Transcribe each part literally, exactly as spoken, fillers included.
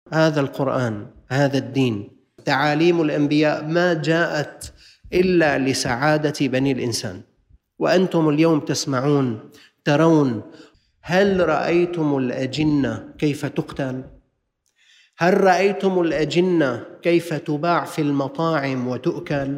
هذا القرآن، هذا الدين، تعاليم الأنبياء ما جاءت إلا لسعادة بني الإنسان. وأنتم اليوم تسمعون، ترون. هل رأيتم الأجنة كيف تقتل؟ هل رأيتم الأجنة كيف تباع في المطاعم وتؤكل؟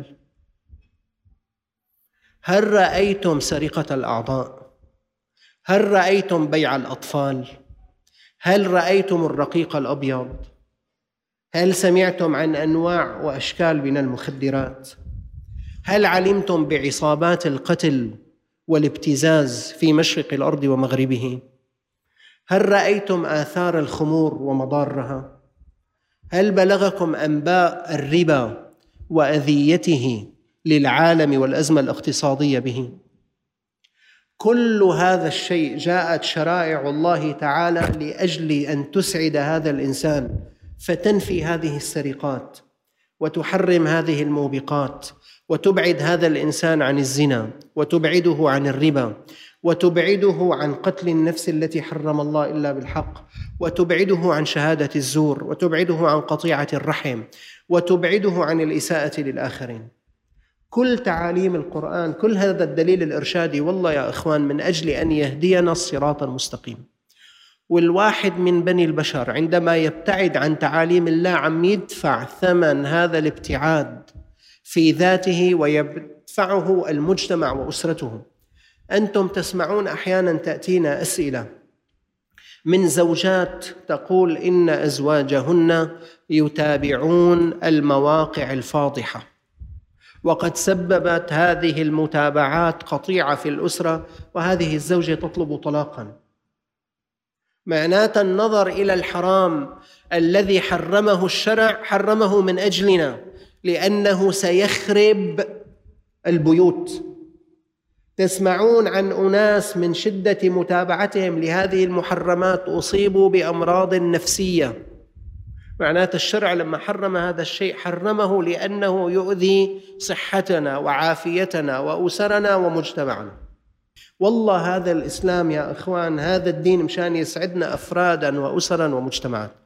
هل رأيتم سرقة الأعضاء؟ هل رأيتم بيع الأطفال؟ هل رأيتم الرقيق الأبيض؟ هل سمعتم عن أنواع وأشكال من المخدرات؟ هل علمتم بعصابات القتل والابتزاز في مشرق الأرض ومغربه؟ هل رأيتم آثار الخمور ومضارها؟ هل بلغكم أنباء الربا وأذيته للعالم والأزمة الاقتصادية به؟ كل هذا الشيء جاءت شرائع الله تعالى لأجل أن تسعد هذا الإنسان، فتنفي هذه السرقات وتحرم هذه الموبقات، وتبعد هذا الإنسان عن الزنا، وتبعده عن الربا، وتبعده عن قتل النفس التي حرم الله إلا بالحق، وتبعده عن شهادة الزور، وتبعده عن قطيعة الرحم، وتبعده عن الإساءة للآخرين. كل تعاليم القرآن، كل هذا الدليل الإرشادي والله يا إخوان من أجل أن يهدينا الصراط المستقيم. والواحد من بني البشر عندما يبتعد عن تعاليم الله عم يدفع ثمن هذا الابتعاد في ذاته، ويدفعه المجتمع وأسرته. أنتم تسمعون أحيانا تأتينا أسئلة من زوجات تقول إن أزواجهن يتابعون المواقع الفاضحة، وقد سببت هذه المتابعات قطيعة في الأسرة، وهذه الزوجة تطلب طلاقا. معنات النظر إلى الحرام الذي حرمه الشرع حرمه من أجلنا، لأنه سيخرب البيوت. تسمعون عن أناس من شدة متابعتهم لهذه المحرمات أصيبوا بأمراض نفسية. معنات الشرع لما حرم هذا الشيء حرمه لأنه يؤذي صحتنا وعافيتنا وأسرنا ومجتمعنا. والله هذا الإسلام يا إخوان، هذا الدين مشان يسعدنا أفرادا وأسرا ومجتمعات.